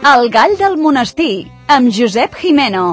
El gall del monestir, amb Josep Gimeno.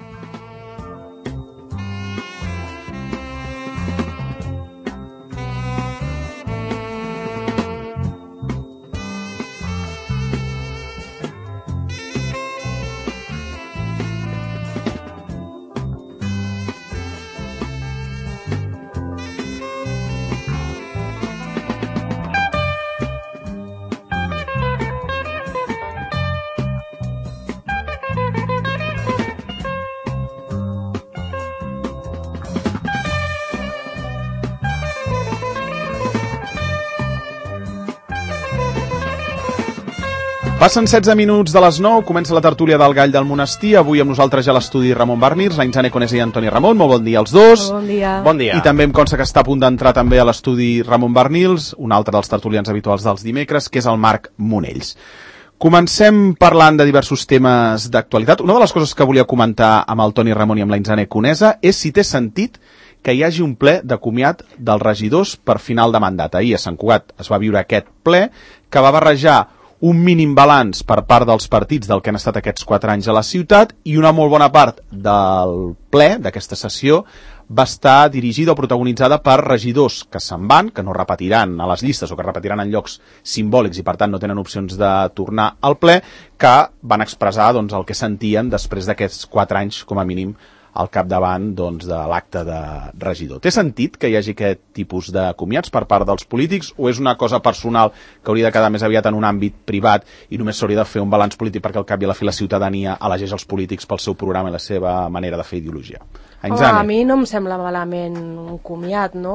Passen 16 minuts de les 9, comença la tertúlia del Gall del Monestir. Avui amb nosaltres ja a l'estudi Ramon Barnils, la Inzane Conesa i Antoni Ramon. Molt bon dia als dos. Bon dia. Bon dia. I també em consta que està a punt d'entrar també a l'estudi Ramon Barnils, un altre dels tertulians habituals dels dimecres, que és el Marc Monells. Comencem parlant de diversos temes d'actualitat. Una de les coses que volia comentar amb el Toni Ramon i amb la Inzane Conesa és si té sentit que hi hagi un ple de comiat dels regidors per final de mandat. Ahir a Sant Cugat es va viure aquest ple que va barrejar un mínim balanç per part dels partits del que han estat aquests 4 anys a la ciutat, i una molt bona part del ple, d'aquesta sessió, va estar dirigida o protagonitzada per regidors que se'n van, que no repetiran a les llistes o que repetiran en llocs simbòlics i per tant no tenen opcions de tornar al ple, que van expressar doncs, el que sentien després d'aquests 4 anys com a mínim al capdavant doncs, de l'acte de regidor. Té sentit que hi hagi aquest tipus de comiats per part dels polítics, o és una cosa personal que hauria de quedar més aviat en un àmbit privat i només s'hauria de fer un balanç polític perquè al cap i a la fi la ciutadania elegeix els polítics pel seu programa i la seva manera de fer ideologia? A mi no em sembla malament un comiat, no?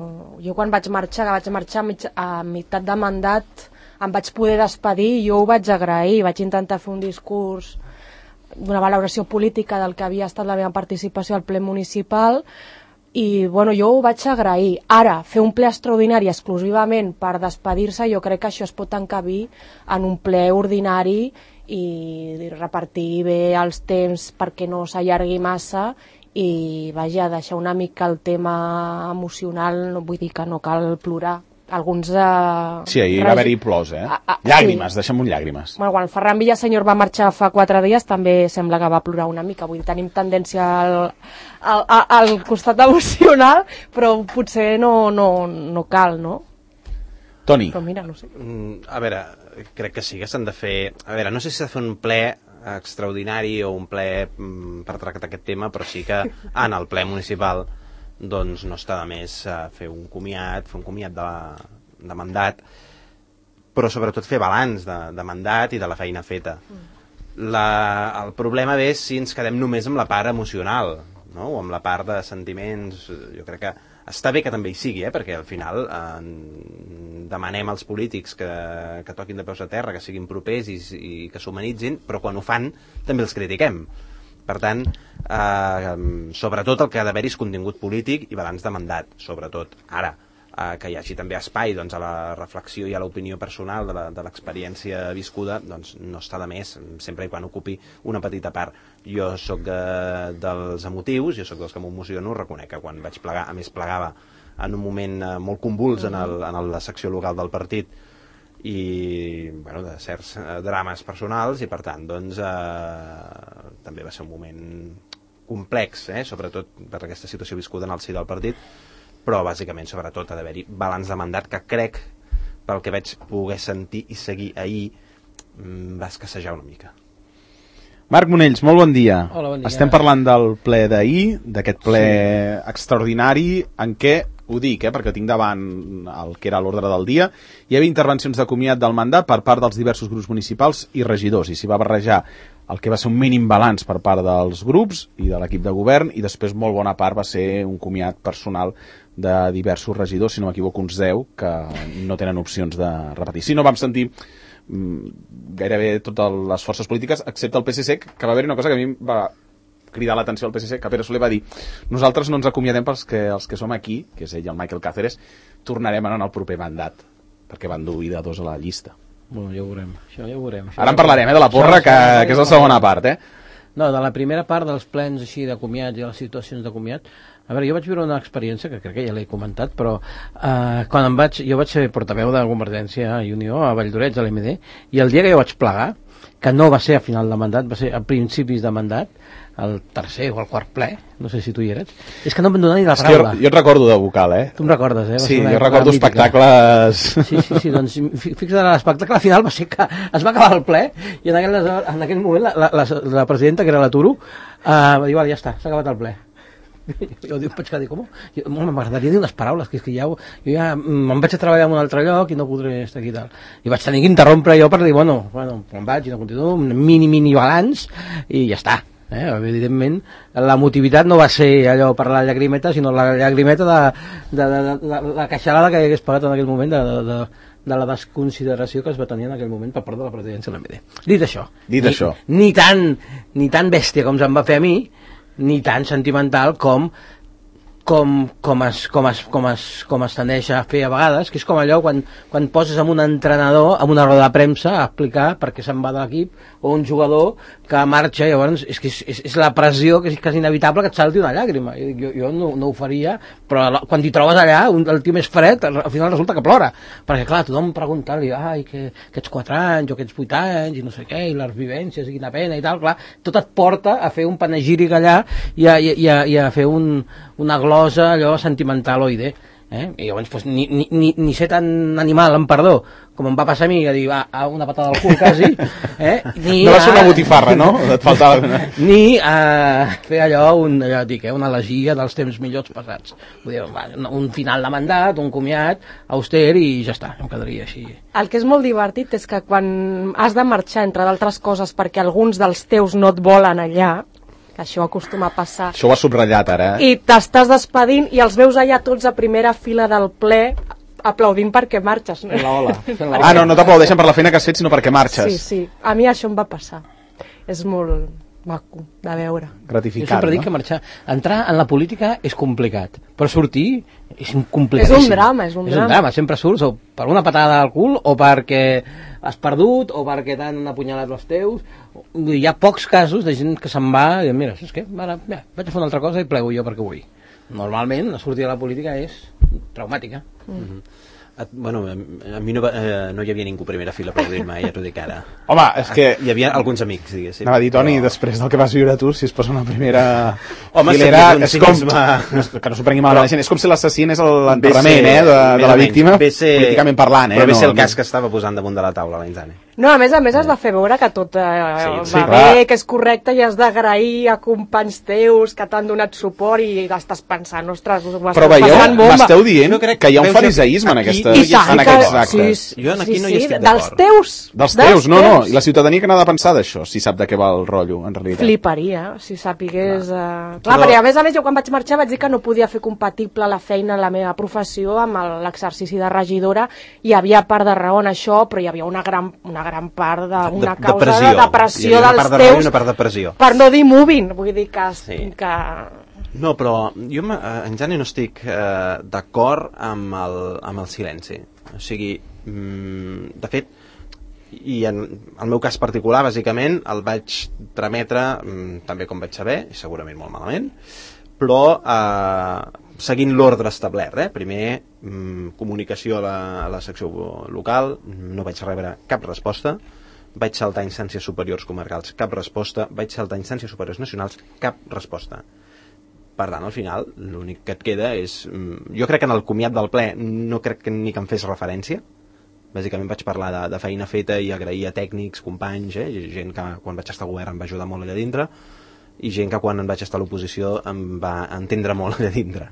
Jo quan vaig marxar a meitat de mandat, em vaig poder despedir i jo ho vaig agrair, vaig intentar fer un discurs d'una valoració política del que havia estat la meva participació al ple municipal i bueno, jo ho vaig agrair. Ara, fer un ple extraordinari exclusivament per despedir-se, jo crec que això es pot encabir en un ple ordinari i repartir bé els temps perquè no s'allargui massa i vaja, deixar una mica el tema emocional, no vull dir que no cal plorar. Alguns... Sí, ahir va haver-hi plors, llàgrimes, sí. deixem-ho en llàgrimes. Bueno, quan el Ferran Villasenyor va marxar fa 4 dies també sembla que va plorar una mica, vull dir, tenim tendència al costat emocional, però potser no cal, no? Toni. Però mira, no sé. A veure, crec que sí que s'han de fer... A veure, no sé si s'ha de fer un ple extraordinari o un ple per tractar aquest tema, però sí que en el ple municipal doncs no està de més fer un comiat de mandat, però sobretot fer balanç de mandat i de la feina feta. El problema ve si ens quedem només amb la part emocional, no? O amb la part de sentiments. Jo crec que està bé que també hi sigui, perquè al final demanem als polítics que toquin de peus a terra, que siguin propers i que s'humanitzin, però quan ho fan també els critiquem. Per tant, sobretot el que ha d'haver-hi és contingut polític i balanç de mandat, sobretot. Ara, que hi hagi també espai doncs, a la reflexió i a l'opinió personal de l'experiència viscuda, doncs no està de més, sempre i quan ocupi una petita part. Jo sóc dels emotius, jo sóc dels que m'emociono, reconec que quan vaig plegar, a més plegava en un moment molt convuls en la secció local del partit, i bueno, de certs drames personals, i per tant doncs també va ser un moment complex, sobretot per aquesta situació viscuda en el si del partit, però bàsicament sobretot ha d'haver-hi balanç de mandat, que crec, pel que vaig poder sentir i seguir ahir, va escassejar una mica. Marc Monells, molt bon dia. Hola, bon dia. Estem parlant del ple d'ahir, d'aquest ple extraordinari en què, ho dic, perquè tinc davant el que era l'ordre del dia, hi havia intervencions de comiat del mandat per part dels diversos grups municipals i regidors, i s'hi va barrejar el que va ser un mínim balanç per part dels grups i de l'equip de govern, i després molt bona part va ser un comiat personal de diversos regidors, si no m'equivoco uns 10, que no tenen opcions de repetir. Si no vam sentir gairebé totes les forces polítiques, excepte el PSC, que va haver-hi una cosa que a mi va cridar l'atenció al PSC, que Pere Soler va dir: nosaltres no ens acomiadem els que som aquí, que és ell, el Michael Cáceres, tornarem en el proper mandat, perquè van dur de 2 a la llista. Bueno, ja ho veurem. Això ja ho veurem. Ara en parlarem, de la porra, que és la segona part, No, de la primera part dels plens així de comiat i de les situacions de comiat, a veure, jo vaig viure una experiència que crec que ja l'he comentat, però quan jo vaig ser portaveu de Convergència i Unió a Valldoreix, a l'MD, i el dia que jo vaig plegar, que no va ser a final de mandat, va ser a principis de mandat, el tercer o el quart ple, no sé si tu hi eres, és que no em van donar ni la paraula. Jo et recordo de vocal, Tu em recordes, Sí, jo recordo espectacles... Sí, doncs fixa't, l'espectacle final va ser que es va acabar el ple i en aquell moment la presidenta, que era la Turo, va dir, vale, ja està, s'ha acabat el ple. Jo vaig quedar com? M'agradaria dir unes paraules, que és que jo ja me'n vaig a treballar en un altre lloc i no podré estar aquí tal. I vaig tenir que interrompre jo per dir, bueno, me'n vaig i no continuo, un mini balanç i ja està. Evidentment la motivitat no va ser allò per la llagrimeta, sinó la llagrimeta de la queixalada que hagués pagat en aquell moment de la desconsideració que es va tenir en aquell moment per part de la presidència de l'AMD. Dit això, ni tan bèstia com se'm va fer a mi, ni tan sentimental com es tendeix a fer a vegades, que és com allò quan poses amb un entrenador en una roda de premsa a explicar per què se'n va de l'equip, o un jugador que marxa, llavors és la pressió que és inevitable que et salti una llàgrima. Jo no ho faria, però quan t'hi trobes allà, el tio més fred, al final resulta que plora, perquè clar, tothom pregunta-li, que aquests 4 anys o aquests 8 anys i no sé què, i les vivències i quina pena i tal, clar, tot et porta a fer un panegíric allà i a fer una glosa allò sentimentaloide. I llavors pues, ni ser tan animal, amb perdó, com em va passar a mi, a dir, una patada al cul quasi, no va ser una botifarra, no? Et faltava una... ni a fer allò una elegia dels temps millors passats. Vull dir, un final de mandat, un comiat auster i ja està, em quedaria així. El que és molt divertit és que quan has de marxar, entre d'altres coses, perquè alguns dels teus no et volen allà, això acostuma a passar. Això ho has subratllat ara, I t'estàs despedint i els veus allà tots a primera fila del ple aplaudint perquè marxes. No t'aplaudeixen per la feina que has fet, sinó perquè marxes. Sí, a mi això em va passar. És molt maco de veure. Gratificant, jo sempre dic que marxar, entrar en la política és complicat, però sortir és complicadíssim. És un drama. Sempre surts o per una patada al cul o perquè has perdut o perquè t'han apunyalat els teus. Hi ha pocs casos de gent que se'n va i mira, saps què? Ara, vaig a fer una altra cosa i plego jo perquè vull. Normalment la sortida de la política és traumàtica. Bueno, a mi no hi havia ningú a primera fila aplaudint-me, ja t'ho dic ara. Home, és que... Hi havia alguns amics, diguéssim. Anava a dir, Toni, després del que vas viure tu, si es posa una primera filera, és com... Que no s'ho prengui malament la gent, és com si l'assassí és l'enterrament de la víctima, políticament parlant. Però ve ser el cas que estava posant damunt de la taula l'Inzane. No, a més has de fer veure que tot va bé, que és correcte, i has d'agrair a companys teus que t'han donat suport i estàs pensant, ostres, ho estàs passant bomba. M'esteu dient que hi ha un fariseisme en aquests actes. Jo aquí no hi estic d'acord. Dels teus, no, i la ciutadania que n'ha de pensar d'això, si sap de què va el rotllo, en realitat. Fliparia, si sapigués... Clar, perquè a més jo quan vaig marxar vaig dir que no podia fer compatible la feina, la meva professió, amb l'exercici de regidora. Hi havia part de raó en això, però hi havia una gran part d'una causa de depressió dels teus, per no dir moving, vull dir que... No, però jo en Jani no estic d'acord amb el silenci. O sigui, de fet, i en el meu cas particular, bàsicament, el vaig trametre també com vaig saber, i segurament molt malament, però seguint l'ordre establert. Primer, comunicació a la secció local, no vaig rebre cap resposta, vaig saltar a instàncies superiors comarcals, cap resposta, vaig saltar a instàncies superiors nacionals, cap resposta. Per tant, al final, l'únic que et queda és... Jo crec que en el comiat del ple no crec que ni que em fes referència. Bàsicament vaig parlar de feina feta i agrair a tècnics, companys, gent que quan vaig estar a govern em va ajudar molt allà dintre, i gent que quan vaig estar a l'oposició em va entendre molt allà dintre.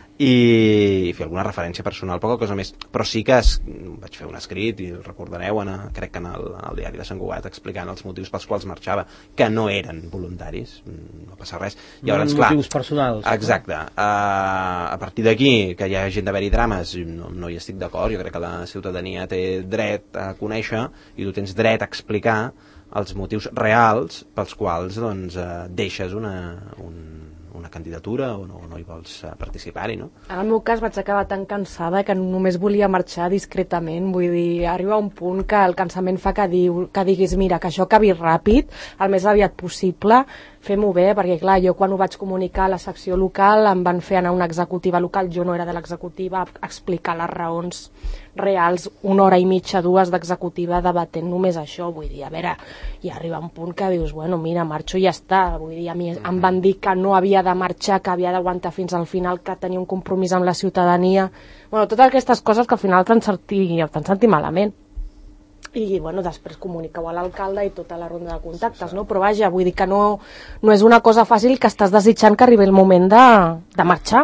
I fer alguna referència personal, poca cosa més. Però sí que vaig fer un escrit, i el recordareu, crec que en el diari de Sant Cugat, explicant els motius pels quals marxava, que no eren voluntaris, no passa res. Llavors, motius personals. Exacte. A partir d'aquí, que hi ha gent d'haver-hi drames, no hi estic d'acord. Jo crec que la ciutadania té dret a conèixer, i tu tens dret a explicar els motius reals pels quals deixes una candidatura o no hi vols participar-hi, no? En el meu cas vaig acabar tan cansada que només volia marxar discretament, vull dir, arriba un punt que el cansament fa que diguis, mira, que això acabi ràpid, el més aviat possible, fem-ho bé, perquè clar, jo quan ho vaig comunicar a la secció local em van fer anar a una executiva local, jo no era de l'executiva, a explicar les raons reals, 1 hora i mitja, 2 d'executiva debatent només això, vull dir, a veure, i arriba un punt que dius, bueno, mira, marxo i ja està, vull dir, a mi em van dir que no havia de marxar, que havia d'aguantar fins al final, que tenia un compromís amb la ciutadania, bueno, totes aquestes coses que al final t'han sentit malament. I bueno, després comuniqueu a l'alcalde i tota la ronda de contactes, no? Però vaja, vull dir que no és una cosa fàcil, que estàs desitjant que arribi el moment de marxar.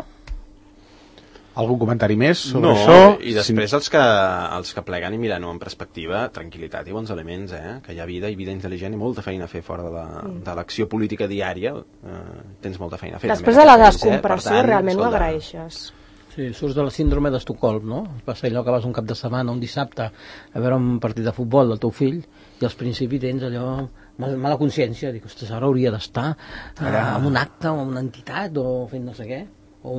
Algun comentari més sobre no, això? I després els que pleguen i miren en perspectiva, tranquil·litat i bons elements, que hi ha vida i vida intel·ligent i molta feina a fer fora de l'acció política diària, tens molta feina a fer. Després de la descompressió realment ho agraeixes. Sí, surts de la síndrome d'Estocolm, no? Va ser allò que vas un cap de setmana, un dissabte, a veure un partit de futbol del teu fill, i al principi tens allò, mala consciència, dic, ostres, ara hauria d'estar en un acte o en una entitat o fent no sé què,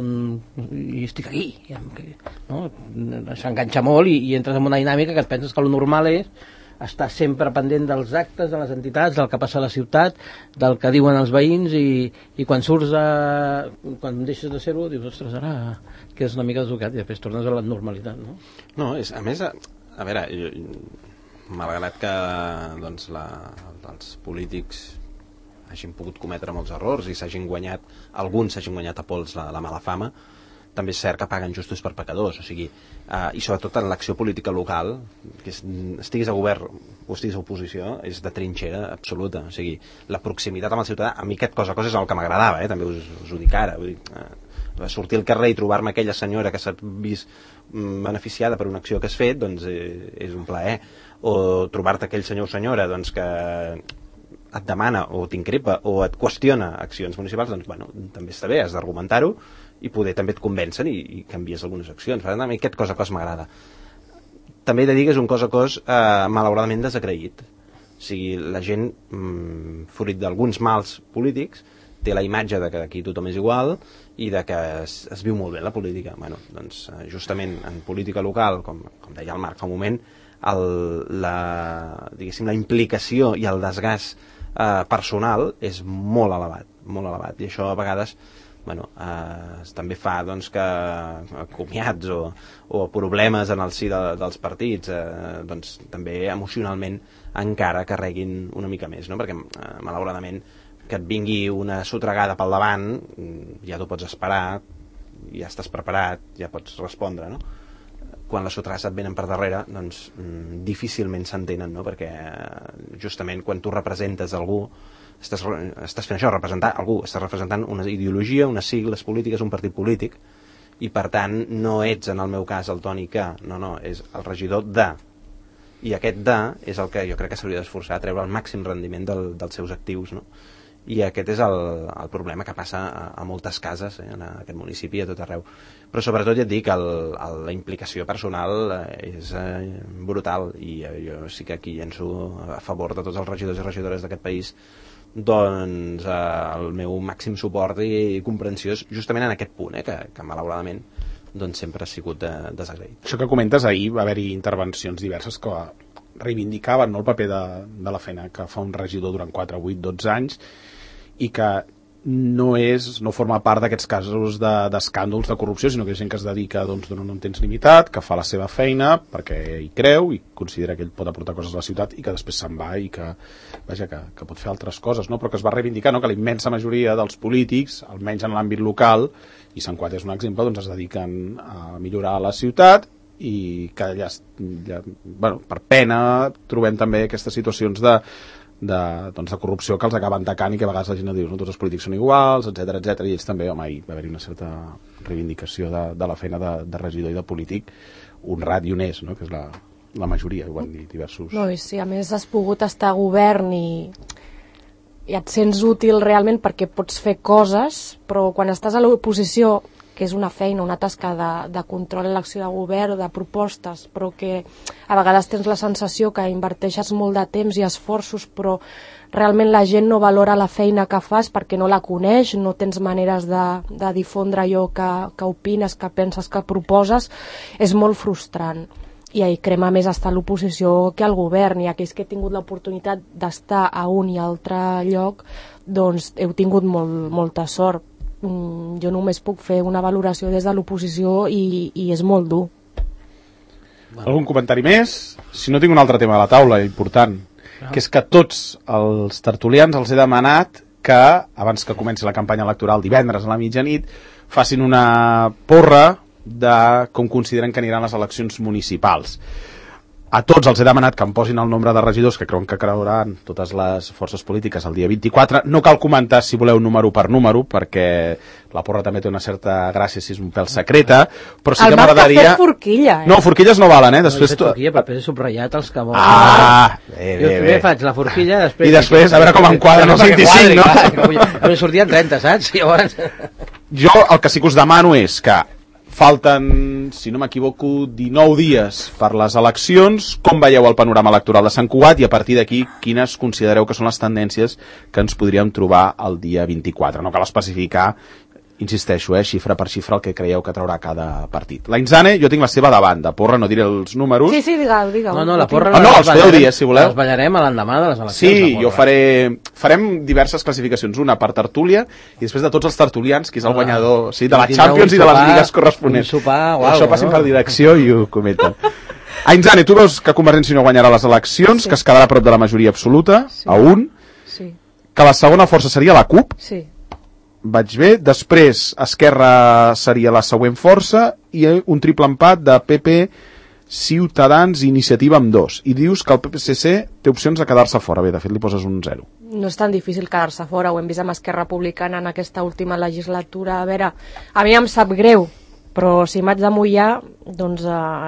i estic aquí, no? Això enganxa molt i entres en una dinàmica que et penses que el normal és estar sempre pendent dels actes, de les entitats, del que passa a la ciutat, del que diuen els veïns, i quan surts quan deixes de ser-ho dius, ostres, ara quedes una mica desucat i després tornes a la normalitat, no? No, a més, a veure, malgrat que doncs, els polítics hagin pogut cometre molts errors i alguns s'hagin guanyat a pols la mala fama, també és cert que paguen justos per pecadors, o sigui, i sobretot en l'acció política local, que estiguis a govern o estiguis a oposició, és de trinxera absoluta, o sigui, la proximitat amb el ciutadà, a mi aquest cosa és el que m'agradava, també us ho dic ara, vull dir, sortir al carrer i trobar-me aquella senyora que s'ha vist beneficiada per una acció que has fet, doncs és un plaer, o trobar-te aquell senyor o senyora doncs, que et demana o t'increpa o et qüestiona accions municipals, doncs bueno, també està bé, has d'argumentar-ho i poder també et convencen i canvies algunes accions. Per tant, a mi aquest cos a cos m'agrada. També he de dir que és un cos a cos malauradament desagraït. O sigui, la gent, fruit d'alguns mals polítics, té la imatge de que aquí tothom és igual i de que es viu molt bé la política. Bueno, doncs justament en política local, com deia el Marc fa un moment, la implicació i el desgast personal és molt elevat, i això a vegades també fa doncs, que comiats o problemes en el si dels partits doncs, també emocionalment encara carreguin una mica més, no? Perquè malauradament que et vingui una sotregada pel davant ja t'ho pots esperar, ja estàs preparat, ja pots respondre, no? Quan les sotragades et venen per darrere, doncs difícilment s'entenen, no? Perquè justament quan tu representes algú, estàs fent això, representar algú, estàs representant una ideologia, unes sigles polítiques, un partit polític, i per tant no ets, en el meu cas, el Toni que, no, és el regidor de, i aquest de és el que jo crec que s'hauria d'esforçar a treure el màxim rendiment dels seus actius, no? I aquest és el problema que passa a moltes cases en aquest municipi, a tot arreu. Però sobretot ja et dic, la implicació personal és brutal, i jo sí que aquí llenço a favor de tots els regidors i regidores d'aquest país doncs el meu màxim suport i comprensió justament en aquest punt, que malauradament doncs sempre ha sigut desagraït. Això que comentes, ahir va haver-hi intervencions diverses que reivindicaven, no, el paper de la feina que fa un regidor durant 4, 8, 12 anys, i que no forma part d'aquests casos d'escàndols de corrupció, sinó que és gent que es dedica doncs, d'un temps limitat, que fa la seva feina perquè hi creu i considera que ell pot aportar coses a la ciutat i que després se'n va i que pot fer altres coses, no? Però que es va reivindicar, no? Que la immensa majoria dels polítics, almenys en l'àmbit local, i Sant Quat és un exemple, doncs es dediquen a millorar la ciutat, i que per pena trobem també aquestes situacions de corrupció que els acaben tacant i que a vegades la gent diu, no, tots els polítics són iguals, etc, i ells també, home, hi va haver una certa reivindicació de la feina de regidor i de polític honrat i honest, no? Que és la majoria, ho han dit diversos. No, i sí, a més has pogut estar a govern i et sents útil realment perquè pots fer coses, però quan estàs a l'oposició, que és una feina, una tasca de control a l'acció de govern o de propostes, però que a vegades tens la sensació que inverteixes molt de temps i esforços, però realment la gent no valora la feina que fas perquè no la coneix, no tens maneres de difondre allò que opines, que penses, que proposes, és molt frustrant. I ahir crema més estar a l'oposició que al govern, i aquells que he tingut l'oportunitat d'estar a un i altre lloc, doncs heu tingut molta sort. Jo només puc fer una valoració des de l'oposició i és molt dur. Algun comentari més? Si no, tinc un altre tema a la taula important, que és que tots els tertulians els he demanat que, abans que comenci la campanya electoral divendres a la mitjanit, facin una porra de com consideren que aniran les eleccions municipals. A tots els he demanat que em posin el nombre de regidors que creuen que creuran totes les forces polítiques el dia 24. No cal comentar, si voleu, número per número, perquè la porra també té una certa gràcia si és un pèl secreta, però sí que m'agradaria... El Marc ha fet forquilla, No, forquilles no valen, Després... No, he fet forquilla, però després he subratllat els que volen. Bé. Jo primer faig la forquilla, I després, a veure com em quadren els 25, no? A mi sortien 30, saps? Llavors... Jo el que sí que us demano és que falten, si no m'equivoco, 19 dies per les eleccions. Com veieu el panorama electoral de Sant Cugat i a partir d'aquí quines considereu que són les tendències que ens podríem trobar el dia 24? No cal especificar, insisteixo, xifra per xifra el que creieu que traurà cada partit. La Inzane, jo tinc la seva davant, de porra, no diré els números. Sí, digueu. No, la porra... No, els podeu dir, si voleu. Les ballarem a l'endemà de les eleccions. Sí, jo farem diverses classificacions, una per tertúlia i després de tots els tertulians, qui és el guanyador de la Champions i de les lligues corresponents. Això passin per direcció i ho comenten. Inzane, tu veus que Convergència i Unió guanyarà les eleccions, que es quedarà a prop de la majoria absoluta, a un, que la segona força seria la CUP, vaig bé, després Esquerra seria la següent força i un triple empat de PP, Ciutadans i Iniciativa amb 2, i dius que el PSC té opcions de quedar-se fora. Bé, de fet li poses un 0. No és tan difícil quedar-se fora, ho hem vist amb Esquerra Republicana en aquesta última legislatura. A veure, a mi em sap greu, però si m'haig de mullar, doncs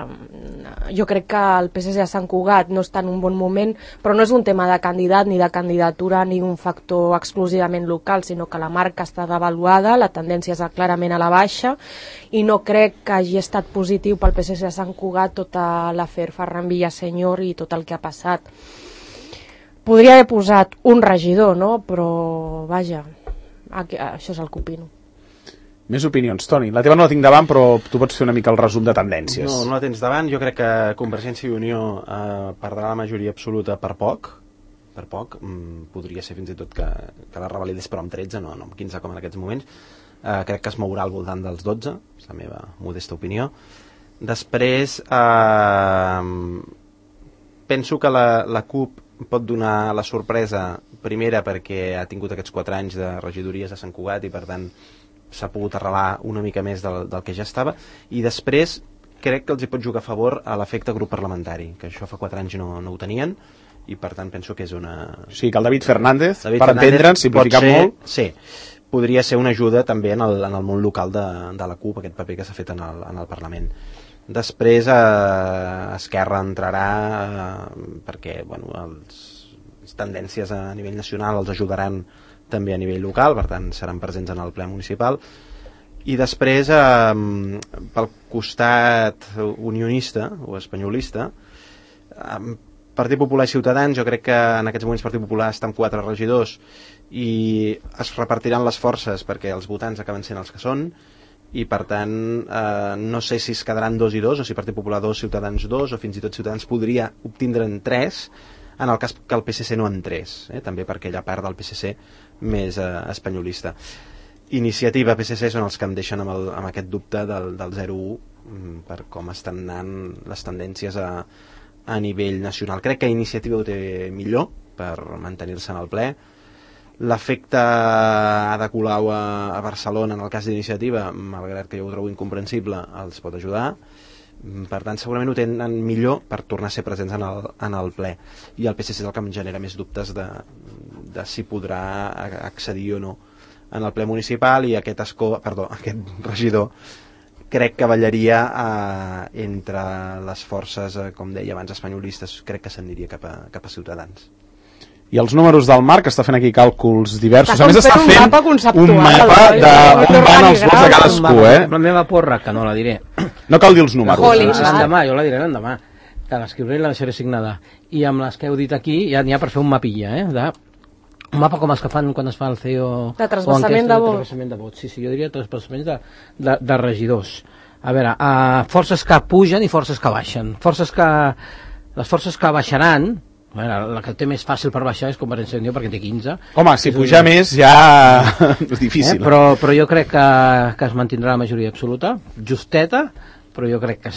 jo crec que el PSC a Sant Cugat no està en un bon moment, però no és un tema de candidat ni de candidatura ni un factor exclusivament local, sinó que la marca està devaluada, la tendència és clarament a la baixa i no crec que hagi estat positiu pel PSC a Sant Cugat tot l'afer Ferran Villaseñor i tot el que ha passat. Podria haver posat un regidor, no? Però vaja, això és el que opino. Més opinions, Toni. La teva no la tinc davant, però tu pots fer una mica el resum de tendències. No la tens davant. Jo crec que Convergència i Unió perdrà la majoria absoluta per poc. Per poc. Podria ser fins i tot que la revalidés, però amb 13, no amb 15 com en aquests moments. Crec que es mourà al voltant dels 12, és la meva modesta opinió. Després, penso que la CUP pot donar la sorpresa, primera perquè ha tingut aquests 4 anys de regidories a Sant Cugat i per tant s'ha pogut arrelar una mica més del que ja estava, i després crec que els hi pot jugar a favor a l'efecte grup parlamentari, que això fa 4 anys no ho tenien, i per tant penso que és una... O sigui que el David Fernández, per entendre'ns, simplificat molt... Sí, podria ser una ajuda també en el món local de la CUP, aquest paper que s'ha fet en el Parlament. Després Esquerra entrarà perquè les tendències a nivell nacional els ajudaran també a nivell local, per tant seran presents en el ple municipal, i després pel costat unionista o espanyolista, Partit Popular i Ciutadans, jo crec que en aquests moments Partit Popular està amb 4 regidors i es repartiran les forces perquè els votants acaben sent els que són, i per tant no sé si es quedaran 2 i 2 o si Partit Popular 2, Ciutadans 2, o fins i tot Ciutadans podria obtindre'n 3 en el cas que el PSC no entrés, també per aquella part del PSC més espanyolista. Iniciativa, PSC són els que em deixen amb aquest dubte del 0-1 per com estan anant les tendències a nivell nacional. Crec que Iniciativa ho té millor per mantenir-se en el ple. L'efecte Ada Colau a Barcelona en el cas d'Iniciativa, malgrat que jo ho trobo incomprensible, els pot ajudar. Per tant segurament ho tenen millor per tornar a ser presents en el ple, i el PSC és el que em genera més dubtes de si podrà accedir o no en el ple municipal, i aquest regidor crec que ballaria entre les forces, com deia abans, espanyolistes. Crec que s'aniria cap a Ciutadans. I els números del Marc, que està fent aquí càlculs diversos. A més, està fent un mapa conceptual, un mapa d'on van els vots de cadascú, La meva porra, que no la diré. No cal dir els números. L'endemà, jo la diré l'endemà. Que l'escriuré i la deixaré signada. I amb les que heu dit aquí, ja n'hi ha per fer un mapilla, un mapa com els que fan quan es fa el CEO... De trasbassament de vots. Sí, jo diria trasbassaments de regidors. A veure, forces que pugen i forces que baixen. Les forces que baixaran... la que té més fàcil per baixar és Convergència i Unió, perquè té 15. Home, si puja més ja és difícil. Però jo crec que es mantindrà la majoria absoluta, justeta, però jo crec que sí,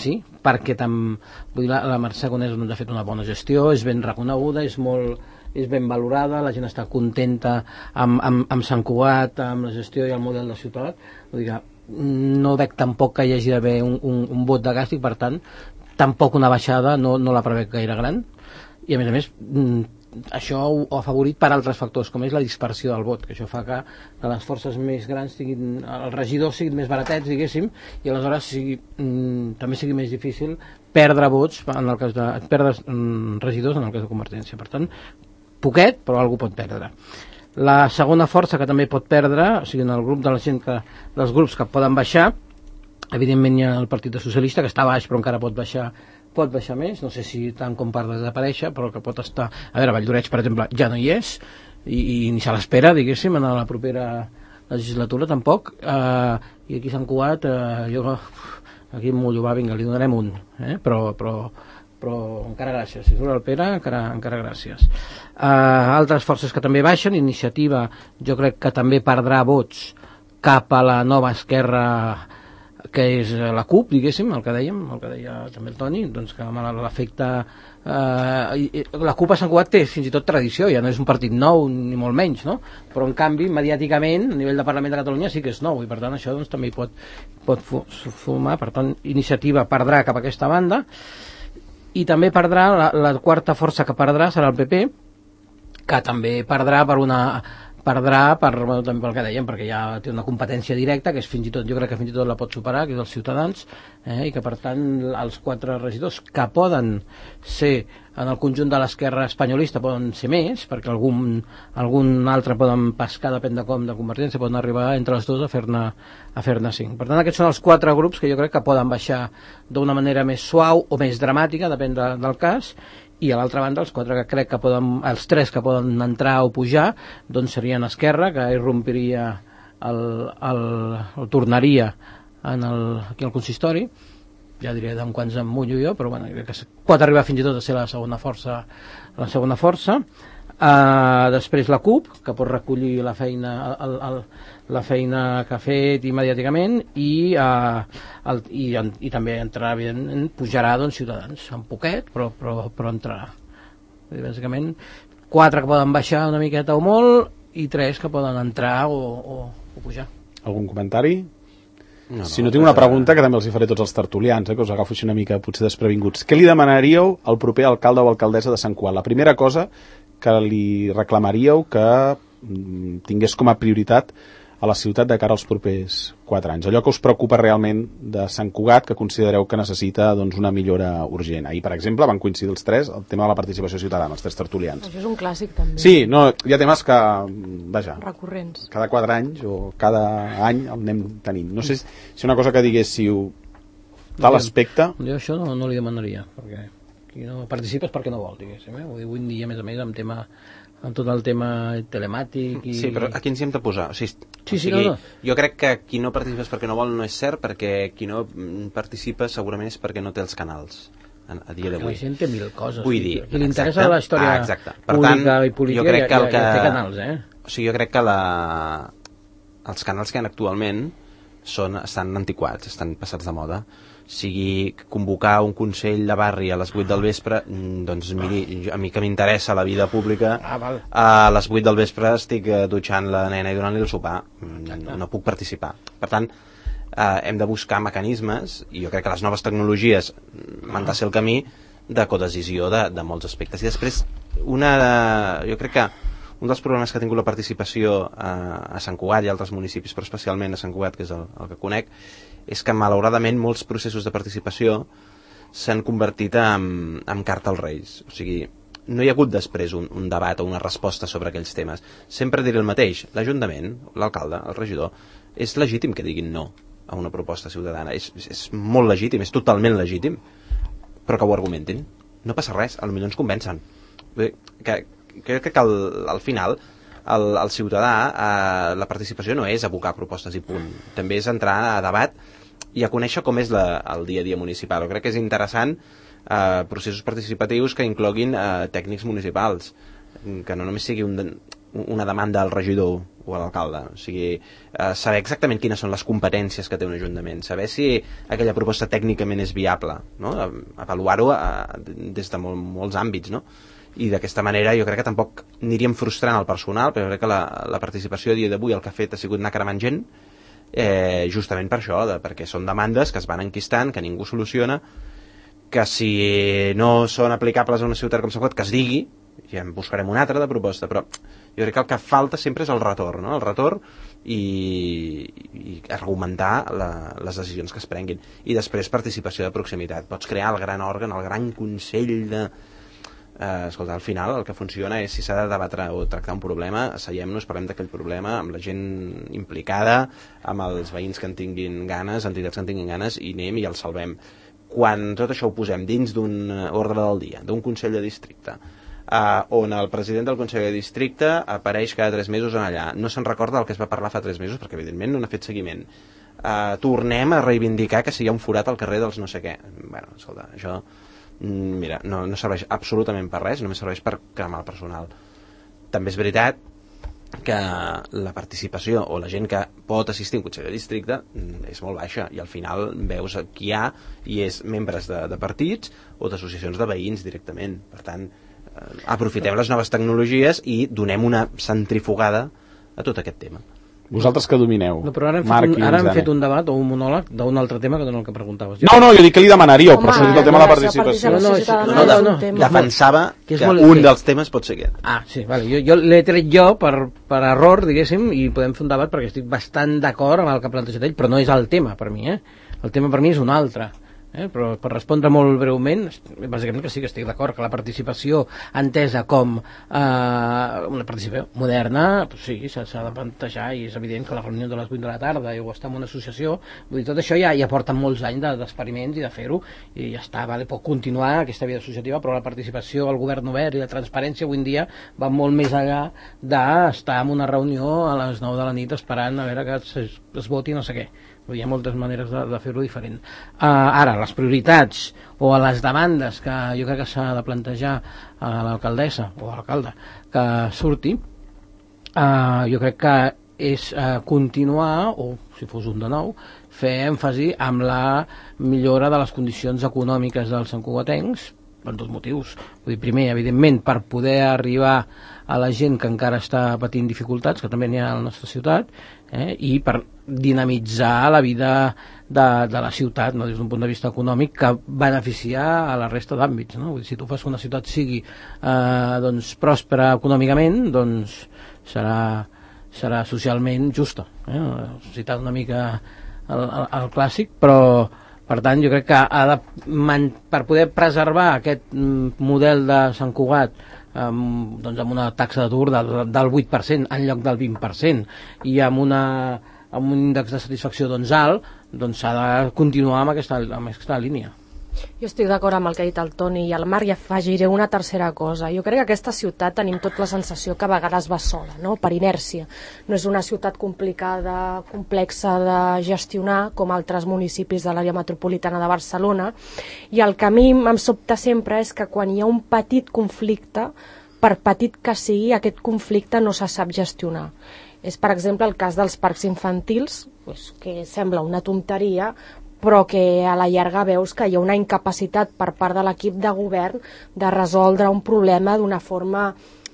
perquè vull dir, la Mercè Conesa ha fet una bona gestió, és ben reconeguda, és ben valorada, la gent està contenta amb Sant Cugat, amb la gestió i el model de ciutat. Vull dir que no veig tampoc que hi hagi d'haver un vot de càstig, per tant tampoc una baixada no la prevec gaire gran, i a més això ho ha afavorit per altres factors, com és la dispersió del vot, que això fa que les forces més grans els regidors siguin més baratets, diguéssim, i aleshores també sigui més difícil perdre vots en el cas perdre regidors en el cas de Convergència. Per tant, poquet, però algú pot perdre. La segona força que també pot perdre, o sigui, en el grup de la gent dels grups que poden baixar, evidentment hi ha el Partit Socialista, que està baix però encara pot baixar més, no sé si tant com per desaparèixer, però que pot estar... A veure, Valldoreig, per exemple, ja no hi és, i ni se l'espera, diguéssim, en la propera legislatura tampoc, i aquí Sant Cugat, jo aquí m'ho va, vinga, li donarem un, però encara gràcies, si surt el Pere, encara gràcies. Altres forces que també baixen, Iniciativa, jo crec que també perdrà vots cap a la nova esquerra, que és la CUP, diguéssim, el que deia també el Toni, doncs que l'efecte... la CUP a Sant Cugat té fins i tot tradició, ja no és un partit nou ni molt menys, no? Però en canvi, mediàticament, a nivell de Parlament de Catalunya sí que és nou, i per tant això doncs, també pot fumar. Per tant, Iniciativa perdrà cap a aquesta banda, i també perdrà, la quarta força que perdrà serà el PP, que també perdrà també pel que dèiem, perquè ja té una competència directa, que és jo crec que fins i tot la pot superar, que és els Ciutadans, i que per tant els 4 regidors que poden ser en el conjunt de l'esquerra espanyolista poden ser més, perquè algun altre poden pescar, depèn de com, de Convergència, poden arribar entre els dos a fer-ne 5. Per tant, aquests són els 4 grups que jo crec que poden baixar d'una manera més suau o més dramàtica, depèn del cas, i a l'altra banda els 3 que poden entrar o pujar doncs serien Esquerra, que irrompiria el tornaria aquí al consistori, ja diré d'en quants em mullo jo, però bueno, crec que pot arribar fins i tot a ser la segona força. Després la CUP, que pot recollir la feina que ha fet mediàticament, i també entrarà, evidentment, pujarà doncs, Ciutadans, un poquet, però entrarà. Bàsicament, 4 que poden baixar una miqueta o molt, i 3 que poden entrar o pujar. Algun comentari? No, si no tinc una pregunta que també els hi faré tots els tertulians, que us agafo així una mica potser desprevinguts. Què li demanaríeu al proper alcalde o alcaldessa de Sant Cugat? La primera cosa que li reclamaríeu que tingués com a prioritat a la ciutat de cara als propers 4 anys. Allò que us preocupa realment de Sant Cugat, que considereu que necessita doncs, una millora urgent. Ahir, per exemple, van coincidir els 3 el tema de la participació ciutadana, els 3 tertulians. Això és un clàssic, també. Sí, no, hi ha temes que, vaja, recurrents. Cada 4 anys o cada any el anem tenint. No sé si una cosa que diguéssiu tal aspecte... Jo això no li demanaria, perquè qui no participa és perquè no vol, diguéssim. Avui en dia, a més, amb tot el tema telemàtic i... Sí, però aquí ens hi hem de posar. O sigui, no. Jo crec que qui no participa és perquè no vol no és cert, perquè qui no participa segurament és perquè no té els canals a dia d'avui. La gent té 1000 coses. Vull dir, qui li interessa la història pública i política, jo crec que ja té canals, O sigui, jo crec que els canals que hi ha actualment estan antiquats, estan passats de moda. Sigui convocar un consell de barri a les 8 del vespre, doncs miri, a mi que m'interessa la vida pública, a les 8 del vespre estic dutxant la nena i donant-li el sopar, no puc participar. Per tant, hem de buscar mecanismes, i jo crec que les noves tecnologies han de ser el camí de codecisió de molts aspectes. I després, jo crec que un dels problemes que ha tingut la participació a Sant Cugat i a altres municipis, però especialment a Sant Cugat, que és el que conec, és que malauradament molts processos de participació s'han convertit en carta als Reis. O sigui, no hi ha hagut després un debat o una resposta sobre aquells temes. Sempre diré el mateix, l'Ajuntament, l'alcalde, el regidor, és legítim que diguin no a una proposta ciutadana, és molt legítim, és totalment legítim, però que ho argumentin. No passa res, potser ens convencen. Crec que al final el ciutadà, la participació no és abocar propostes i punt, també és entrar a debat i a conèixer com és el dia a dia municipal. Crec que és interessant processos participatius que incloguin tècnics municipals, que no només sigui una demanda al regidor o a l'alcalde, o sigui, saber exactament quines són les competències que té un ajuntament, saber si aquella proposta tècnicament és viable, no? Avaluar-ho des de molts àmbits, no? I d'aquesta manera jo crec que tampoc aniríem frustrant el personal, però crec que la participació a dia d'avui el que ha fet ha sigut anar cremant gent, justament per això, perquè són demandes que es van enquistant, que ningú soluciona, que si no són aplicables a una ciutat com Sant Cugat, que es digui, ja en buscarem una altra de proposta, però jo crec que el que falta sempre és el retorn, no? El retorn i argumentar les decisions que es prenguin. I després participació de proximitat. Pots crear el gran òrgan, el gran consell de... escolta, al final el que funciona és si s'ha de debatre o tractar un problema, asseiem-nos, parlem d'aquell problema amb la gent implicada, amb els veïns que en tinguin ganes, entitats que en tinguin ganes, i anem i el salvem. Quan tot això ho posem dins d'un ordre del dia, d'un consell de districte, on el president del Consell de Districte apareix cada 3 mesos en allà, no se'n recorda del que es va parlar fa 3 mesos perquè evidentment no n'ha fet seguiment, tornem a reivindicar que si hi ha un forat al carrer dels no sé què. Bueno, escolta, això mira, no serveix absolutament per res, només serveix per cremar el personal. També és veritat que la participació o la gent que pot assistir a un Consell de Districte és molt baixa i al final veus qui hi ha i és membres de partits o d'associacions de veïns directament. Per tant, aprofitem les noves tecnologies i donem una centrifugada a tot aquest tema. Vosaltres que domineu. No, però ara hem fet un debat o un monòleg d'un altre tema que no el que preguntaves. No, jo dic que li demanaríeu, però sortit el tema de la participació. No, defensava que un dels temes pot ser aquest. Sí, vale. Jo l'he tret per error, diguéssim, i podem fer un debat perquè estic bastant d'acord amb el que ha plantejat ell, però no és el tema per mi, El tema per mi és un altre. Però per respondre molt breument, bàsicament que sí que estic d'acord que la participació entesa com una participació moderna, sí, s'ha de plantejar, i és evident que la reunió de les 8 de la tarda o estar en una associació, vull dir, tot això ja porta molts anys d'experiments i de fer-ho, i ja està, pot continuar aquesta vida associativa, però la participació, el govern obert i la transparència avui en dia va molt més enllà d'estar en una reunió a les 9 de la nit esperant a veure que es voti no sé què. Hi ha moltes maneres de fer-ho diferent. Ara, les prioritats o les demandes que jo crec que s'ha de plantejar a l'alcaldessa o a l'alcalde que surti, jo crec que és continuar, o si fos un de nou, fer èmfasi amb la millora de les condicions econòmiques dels santcugatencs per 2 motius. Vull dir, primer, evidentment, per poder arribar a la gent que encara està patint dificultats, que també n'hi ha a la nostra ciutat, i per dinamitzar la vida de la ciutat, no? Des d'un punt de vista econòmic, que beneficiar a la resta d'àmbits, no? Vull dir, si tu fas que una ciutat sigui pròspera econòmicament, doncs serà socialment justa, citat una mica el clàssic, però per tant jo crec que per poder preservar aquest model de Sant Cugat amb una taxa d'atur del 8% en lloc del 20% i amb un índex de satisfacció alt, doncs s'ha de continuar amb aquesta línia. Jo estic d'acord amb el que ha dit el Toni i el Marc, i afegiré una tercera cosa. Jo crec que aquesta ciutat tenim tot la sensació que a vegades va sola, no? Per inèrcia. No és una ciutat complicada, complexa de gestionar com altres municipis de l'àrea metropolitana de Barcelona, i el que a mi em sobta sempre és que quan hi ha un petit conflicte, per petit que sigui, aquest conflicte no se sap gestionar. És, per exemple, el cas dels parcs infantils, que sembla una tonteria, però que a la llarga veus que hi ha una incapacitat per part de l'equip de govern de resoldre un problema d'una forma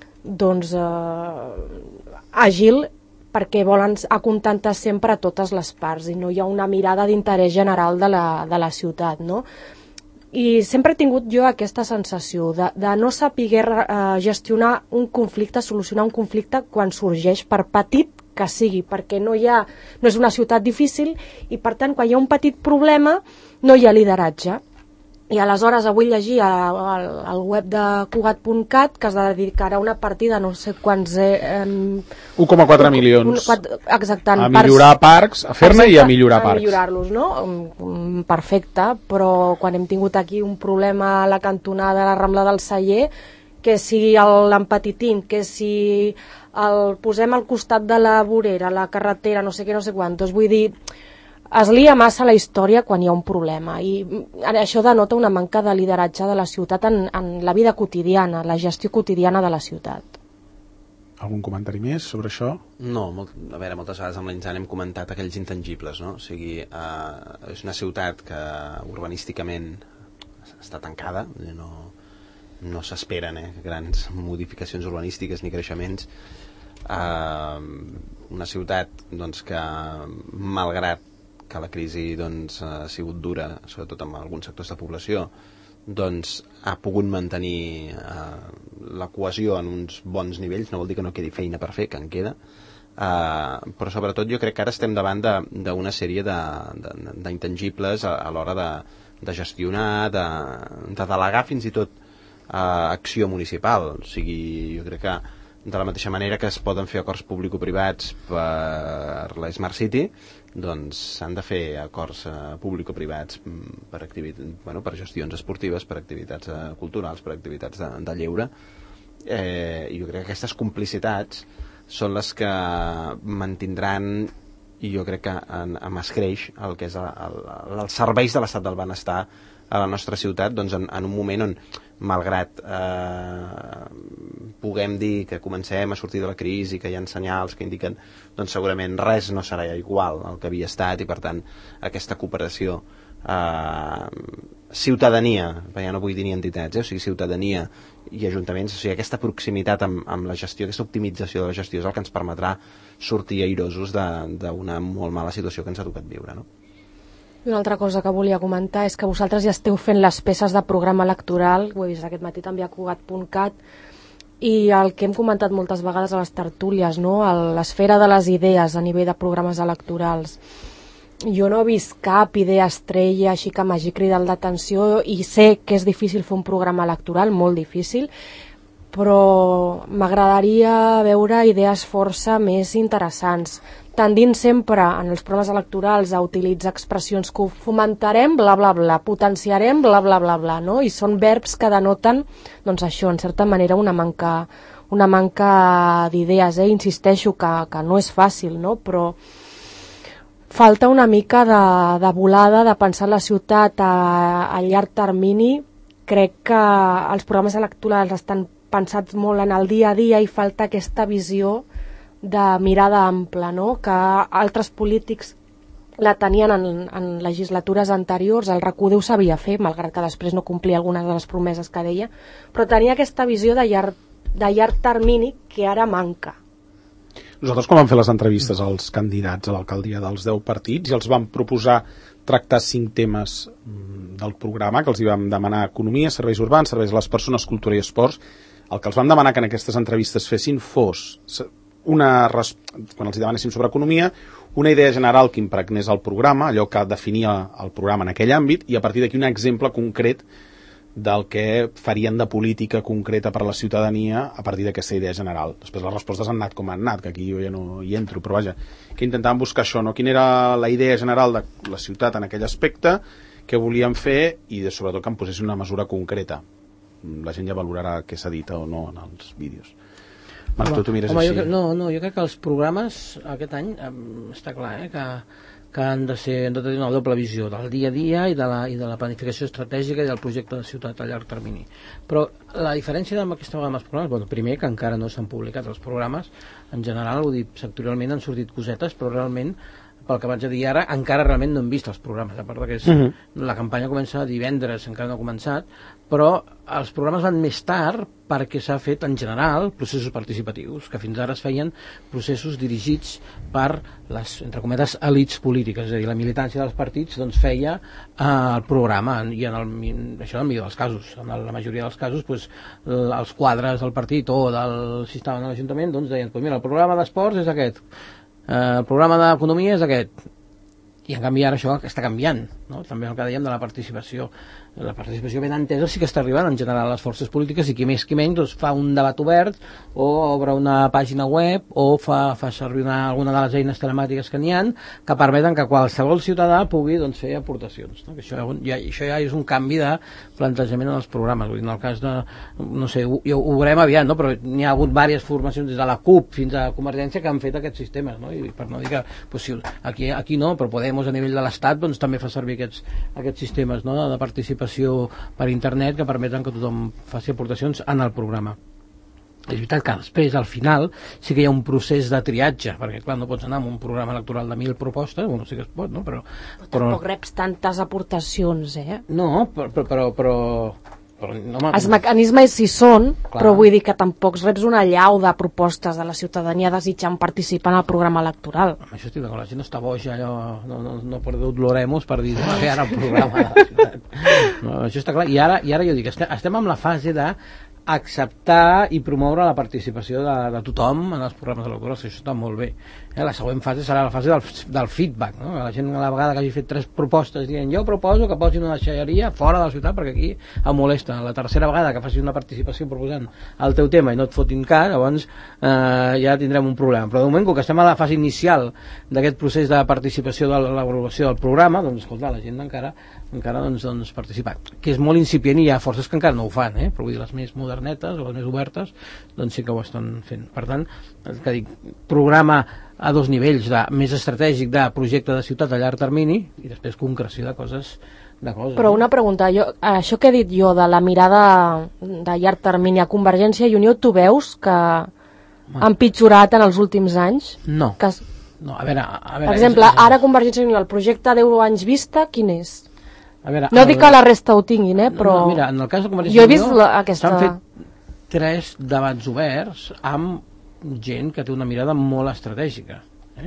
àgil, perquè volen acontentar sempre a totes les parts i no hi ha una mirada d'interès general de la ciutat, no? I sempre he tingut jo aquesta sensació de no saber gestionar un conflicte, solucionar un conflicte quan sorgeix, per petit que sigui, perquè no és una ciutat difícil i per tant quan hi ha un petit problema no hi ha lideratge. I aleshores avui llegia al web de Cugat.cat que es dedicarà una partida, no sé quants... 1,4 milions exacte, a millorar parcs, a fer-ne i a millorar parcs. A millorar-los, no? Perfecte, però quan hem tingut aquí un problema a la cantonada de la Rambla del Celler, que si l'empetitim, que si el posem al costat de la vorera, la carretera, no sé què, no sé quantos, vull dir... Es lia massa la història quan hi ha un problema i això denota una manca de lideratge de la ciutat en la vida quotidiana, la gestió quotidiana de la ciutat. Algun comentari més sobre això? No, a veure, moltes vegades amb l'Insan hem comentat aquells intangibles, no? O sigui, és una ciutat que urbanísticament està tancada, no s'esperen grans modificacions urbanístiques ni creixements. Una ciutat doncs, que, malgrat que la crisi doncs, ha sigut dura, sobretot amb alguns sectors de població, doncs ha pogut mantenir la cohesió en uns bons nivells. No vol dir que no quedi feina per fer, que en queda, però sobretot jo crec que ara estem davant d'una sèrie d'intangibles a l'hora de gestionar, de delegar fins i tot acció municipal. O sigui, jo crec que de la mateixa manera que es poden fer acords público-privats per la Smart City, doncs s'han de fer acords público-privats per gestions esportives, per activitats culturals, per activitats de lleure. Jo crec que aquestes complicitats són les que mantindran, i jo crec que amb escreix el que és els serveis de l'estat del benestar a la nostra ciutat, doncs en un moment on, malgrat puguem dir que comencem a sortir de la crisi, que hi ha senyals que indiquen, doncs segurament res no serà igual al que havia estat, i per tant aquesta cooperació, ciutadania, ja no vull dir ni entitats, o sigui, ciutadania i ajuntaments, o sigui, aquesta proximitat amb la gestió, aquesta optimització de la gestió és el que ens permetrà sortir airosos d'una molt mala situació que ens ha tocat viure, no? I una altra cosa que volia comentar és que vosaltres ja esteu fent les peces de programa electoral, ho he vist aquest matí també a Cugat.cat, i el que hem comentat moltes vegades a les tertúlies, no? L'esfera de les idees a nivell de programes electorals. Jo no he vist cap idea estrella així que m'hagi cridat l'atenció, i sé que és difícil fer un programa electoral, molt difícil, però m'agradaria veure idees força més interessants, tendint sempre en els programes electorals a utilitzar expressions que fomentarem, bla bla bla, potenciarem, bla bla bla bla, no? I són verbs que denoten, doncs això, en certa manera, una manca d'idees, insisteixo que no és fàcil, no? Però falta una mica de volada, de pensar la ciutat a llarg termini. Crec que els programes electorals estan pensats molt en el dia a dia i falta aquesta visió de mirada ampla, no? Que altres polítics la tenien en legislatures anteriors. El RAC1 ho sabia fer, malgrat que després no complia algunes de les promeses que deia, però tenia aquesta visió de llarg termini que ara manca. Nosaltres, quan vam fer les entrevistes als candidats a l'alcaldia dels 10 partits, i els vam proposar tractar 5 temes del programa, que els hi vam demanar economia, serveis urbans, serveis a les persones, cultura i esports, el que els vam demanar que en aquestes entrevistes fessin fos, quan els hi demanéssim sobre economia, una idea general que impregnés el programa, allò que definia el programa en aquell àmbit, i a partir d'aquí un exemple concret del que farien de política concreta per a la ciutadania a partir d'aquesta idea general. Després les respostes han anat com han anat, que aquí jo ja no hi entro, però vaja, que intentàvem buscar això, no? Quina era la idea general de la ciutat en aquell aspecte, què volíem fer, i sobretot que em posessin una mesura concreta. La gent ja valorarà què s'ha dit o no en els vídeos. Marc, tu mires així. Jo crec que els programes aquest any està clar, que han de tenir una doble visió del dia a dia i de la planificació estratègica i del projecte de ciutat a llarg termini. Però la diferència amb aquesta vegada amb els programes, primer que encara no s'han publicat els programes, en general, vull dir, sectorialment han sortit cosetes, però realment pel que vaig a dir ara, encara realment no hem vist els programes, a part que la campanya comença divendres, encara no ha començat, però els programes van més tard perquè s'ha fet en general processos participatius, que fins ara es feien processos dirigits per les, entre cometes, elits polítiques, és a dir, la militància dels partits doncs feia el programa, i això en el millor dels casos, en la majoria dels casos doncs, els quadres del partit o si estaven a l'Ajuntament doncs deien, mira, el programa d'esports és aquest, el programa d'economia és aquest, i en canvi ara això està canviant, no? També el que dèiem de la participació ben entesa sí que està arribant en general a les forces polítiques, i qui més qui menys doncs, fa un debat obert o obre una pàgina web o fa servir alguna de les eines telemàtiques que n'hi ha, que permeten que qualsevol ciutadà pugui doncs, fer aportacions, no? Això ja és un canvi de plantejament en els programes. En el cas de, no sé, ho veurem aviat, no? Però n'hi ha hagut diverses formacions des de la CUP fins a Convergència que han fet aquests sistemes, no? I per no dir que doncs, aquí no, però Podemos a nivell de l'Estat doncs, també fa servir aquests sistemes, no? De participació per internet que permeten que tothom faci aportacions en el programa. És veritat que després, al final, sí que hi ha un procés de triatge, perquè clar, no pots anar amb un programa electoral de 1.000 propostes, bueno, sí que es pot, no? Però tampoc reps tantes aportacions, No, però no, els mecanismes hi són, Clar. però vull dir que tampoc reps una llau de propostes de la ciutadania desitjant participar en el programa electoral. Amb això estic d'acord, la gent no està boja, allò, no ha perdut l'oremus per dir, fer ara el programa de la ciutat. No, això està clar, i ara jo dic, estem en la fase de acceptar i promoure la participació de tothom en els programes electorals, això està molt bé. La següent fase serà la fase del feedback, no? La gent a la vegada que hagi fet 3 propostes dient jo proposo que posin una deixalleria fora de la ciutat perquè aquí em molesta. La tercera vegada que facis una participació proposant el teu tema i no et fotin cas, llavors ja tindrem un problema. Però de moment, com que estem a la fase inicial d'aquest procés de participació de l'avaluació del programa, doncs escolta, la gent encara doncs participa, que és molt incipient i hi ha forces que encara no ho fan, però vull dir, les més modernetes o les més obertes doncs sí que ho estan fent. Per tant, que dic, programa a 2 nivells, més estratègic de projecte de ciutat a llarg termini i després concreció de coses. Però una pregunta, això que he dit jo de la mirada de llarg termini a Convergència i Unió, tu veus que ha empitjorat en els últims anys? No. No, a veure, per exemple, ara Convergència i Unió, el projecte 10 anys vista, quin és? A veure, no dic que la resta ho tinguin, però... No, mira, en el cas de Convergència jo he vist aquesta... s'han fet 3 debats oberts amb gent que té una mirada molt estratègica.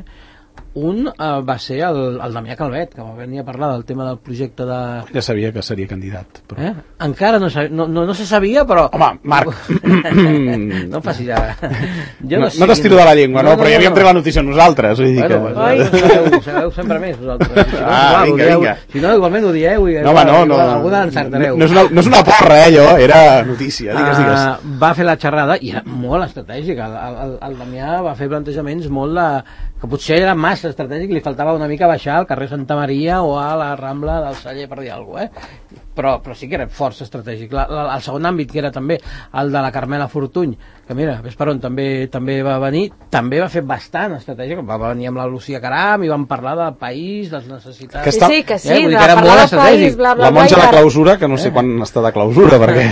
Un va ser el Damià Calvet, que va venir a parlar del tema del projecte de... Ja sabia que seria candidat. Però... Encara no se sabia, però... Home, Marc... no facis ara. No t'estiro de la llengua, no, però ja havíem tret la notícia nosaltres. Vull dir que... Sabeu sempre més, vosaltres. Vinga. Si no, igualment ho dieu i alguna encertareu. No és una porra, allò, era notícia. Digues. Va fer la xerrada i era molt estratègica. El Damià va fer plantejaments molt que potser era massa estratègic, li faltava una mica baixar al carrer Santa Maria o a la Rambla del Celler, per dir alguna cosa, però sí que era força estratègic. El segon àmbit, que era també el de la Carmela Fortuny, que mira, ves per on també va venir, també va fer bastant estratègic, va venir amb la Lucía Caram i van parlar del país, de les necessitats... Que sí, de parlar del país, bla, bla, bla... La monja de clausura, que no sé quan està de clausura, perquè...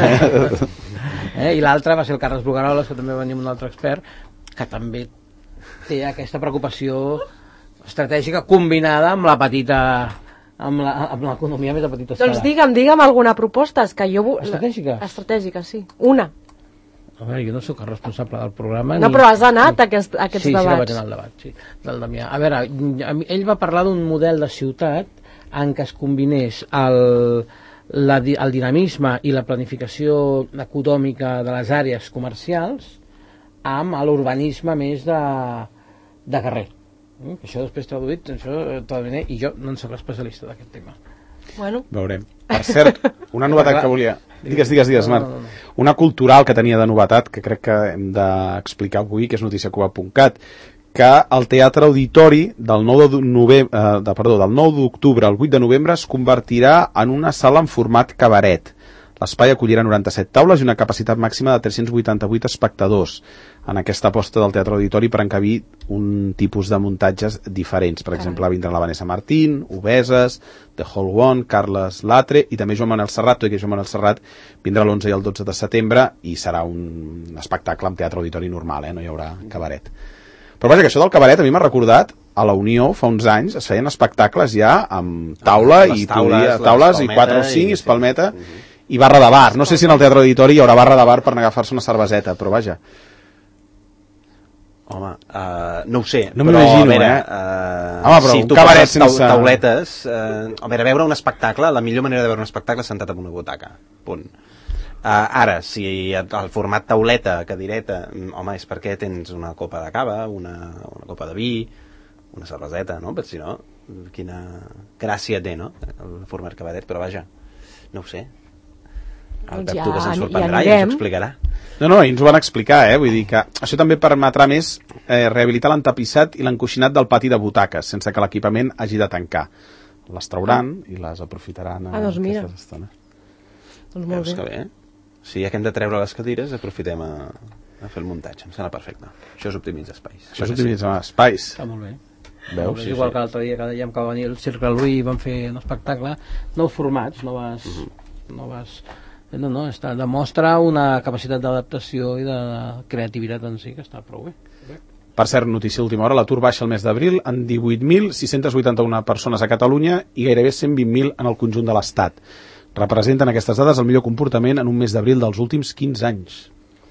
I l'altre va ser el Carles Brugaroles, que també va venir amb un altre expert, que també té aquesta preocupació estratègica combinada amb la petita, amb l'economia més a petita escala. Doncs digue'm alguna proposta, és que jo... Estratègica, sí. Una. A veure, jo no sóc el responsable del programa. No, però has anat a aquests debats. Sí, vaig anar al debat, sí, del Damià. A veure, ell va parlar d'un model de ciutat en què es combinés el dinamisme i la planificació econòmica de les àrees comercials amb l'urbanisme més de carrer. Això després traduït, i jo no en soc l'especialista d'aquest tema. Bueno. Veurem. Per cert, una novetat que volia... Digues, Marc. Una cultural que tenia de novetat, que crec que hem d'explicar avui, que és noticiacuba.cat, que el Teatre Auditori del 9 d'octubre al 8 de novembre es convertirà en una sala en format cabaret. L'espai acollirà 97 taules i una capacitat màxima de 388 espectadors en aquesta aposta del Teatre Auditori per encabir un tipus de muntatges diferents. Per exemple, vindran la Vanessa Martín, Obeses, The Whole One, Carles Latre i també Joan Manel Serrat, tot i que Joan Manel Serrat vindrà l'11 i el 12 de setembre i serà un espectacle amb Teatre Auditori normal, no hi haurà cabaret. Però vaja, que això del cabaret a mi m'ha recordat a la Unió fa uns anys es feien espectacles ja amb taula i taules i 4 o 5 i espalmeta i barra de bar. No sé si en el Teatre Auditori hi haurà barra de bar per agafar-se una cerveseta, però vaja. Home, no ho sé. No m'imagino, però si tu poses tauletes... a veure un espectacle, la millor manera de veure un espectacle és sentat en una butaca. Punt. Ara, si el format tauleta, cadireta, home, és perquè tens una copa de cava, una copa de vi, una cerveseta, no? Però si no, quina gràcia té, no? El format cabaret, però vaja, no ho sé. El Pep tu que se'n sorprendrà i ens ho explicarà. No, i ens ho van explicar, vull dir que això també permetrà més rehabilitar l'entapissat i l'encoixinat del pati de butaques, sense que l'equipament hagi de tancar. Les trauran i les aprofitaran aquestes estones. Doncs molt bé. Que bé. Si ja que hem de treure les cadires, aprofitem a fer el muntatge. Em sembla perfecte. Això és optimitzar espais. Això és optimitzar espais. Està molt bé. Veus? Sí, igual que l'altre dia que dèiem que va venir el Circle Louis i van fer un espectacle, nous formats, noves No, demostra una capacitat d'adaptació i de creativitat en si que està prou bé. Per cert, notícia d'última hora, l'atur baixa el mes d'abril en 18.681 persones a Catalunya i gairebé 120.000 en el conjunt de l'Estat. Representen aquestes dades el millor comportament en un mes d'abril dels últims 15 anys.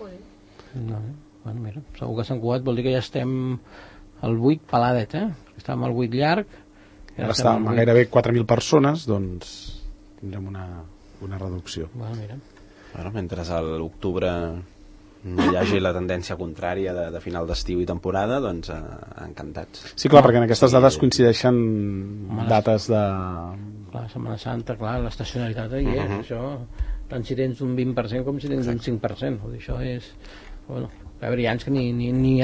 No, bueno, mira, segur que Sant Cugat vol dir que ja estem al 8 peladet, Estàvem al 8 llarg. Ara estàvem a gairebé 4.000 persones, doncs tindrem una reducció. Bueno, mira. Bueno, mentre a l'octubre no hi hagi la tendència contrària de final d'estiu i temporada, doncs encantats. Sí, clar, perquè en aquestes dades coincideixen dates de... Clar, Setmana Santa, clar, l'estacionalitat hi és, això, tant si tens un 20% com si tens un 5%, vull dir, això és... Bueno, a veure, hi ha anys que ni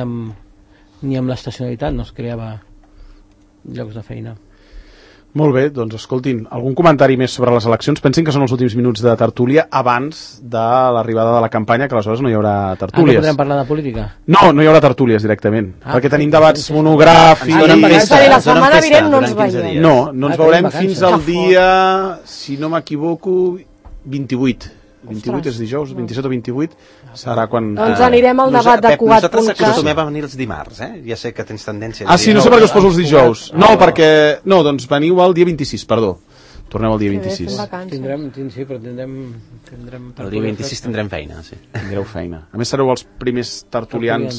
amb l'estacionalitat no es creava llocs de feina. Molt bé, doncs escoltin, algun comentari més sobre les eleccions? Pensin que són els últims minuts de tertúlia abans de l'arribada de la campanya, que aleshores no hi haurà tertúlies. No podrem parlar de política? No hi haurà tertúlies directament, perquè tenim debats monogràfics... És a dir, la setmana vinent no ens veiem. No ens veurem fins al dia, si no m'equivoco, 28. 28 és dijous, 27 o 28 serà quan... Doncs anirem al debat de Cugat.cat. Nosaltres acostumem a venir els dimarts, Ja sé que tens tendència... Ah, sí, no sé per què us poso els dijous. No, perquè... No, doncs veniu el dia 26, perdó. Torneu el dia 26. Sí, però tindrem... El dia 26 tindrem feina, sí. Tindreu feina. A més, sereu els primers tertulians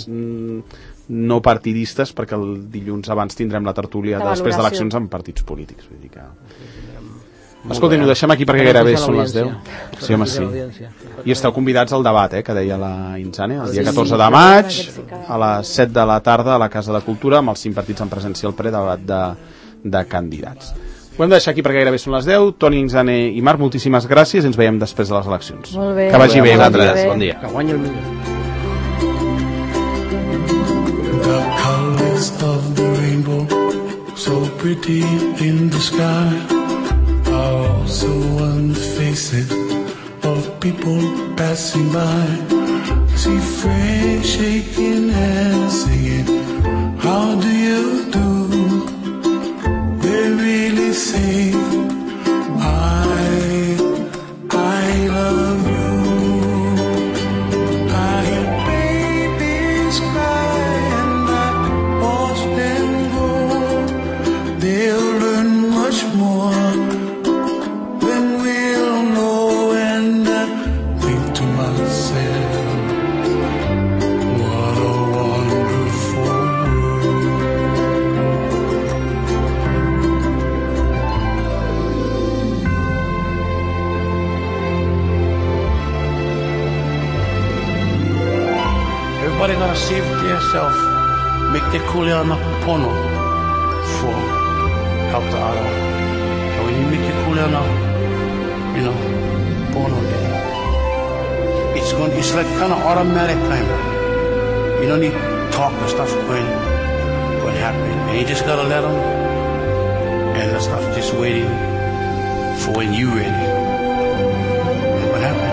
no partidistes, perquè el dilluns abans tindrem la tertúlia després d'eleccions amb partits polítics. Vull dir que... Escoltin, ho deixem aquí perquè gairebé són les 10. Sí, home, sí. I esteu convidats al debat, que deia la Insane, el dia 14 de maig, a les 7 de la tarda a la Casa de Cultura, amb els 5 partits en presència al predebat de candidats. Ho hem de deixar aquí perquè gairebé són les 10. Toni, Insane i Marc, moltíssimes gràcies i ens veiem després de les eleccions. Molt bé. Que vagi bé. Bon dia. Que guanyi el millor. The colors of the rainbow, so pretty in the sky, are also on the faces of people passing by. See friends shaking hands, singing, how do you do? They really say, I love you. I hear babies cry and I watch them grow. They'll learn much more than we'll know, and I think to myself, what a wonderful world. Everybody gotta save themselves, make the kuleana pono for help the other. And when you make the kuleana, pono there, it's like kind of automatic kind of. You don't need to talk, the stuff's going to happen. And you just gotta let them, and the stuff's just waiting for when you're ready. And what happened?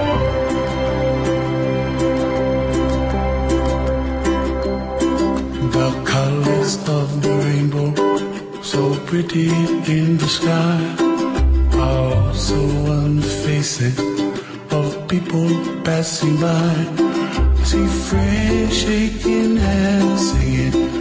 The colors of the rainbow, so pretty in the sky, are also on the faces of people passing by. See friends shaking hands, singing,